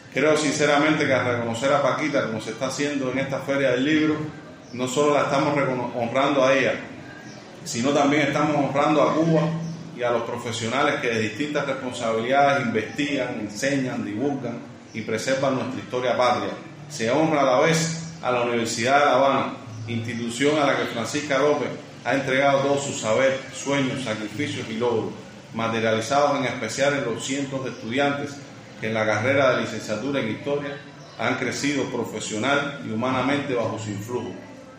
Creo sinceramente que al reconocer a Paquita, como se está haciendo en esta Feria del Libro, no solo la estamos honrando a ella, sino también estamos honrando a Cuba y a los profesionales que de distintas responsabilidades investigan, enseñan, divulgan y preservan nuestra historia patria. Se honra a la vez a la Universidad de La Habana, institución a la que Francisca López ha entregado todo su saber, sueños, sacrificios y logros, materializados en especial en los cientos de estudiantes que en la carrera de licenciatura en Historia han crecido profesional y humanamente bajo su influjo.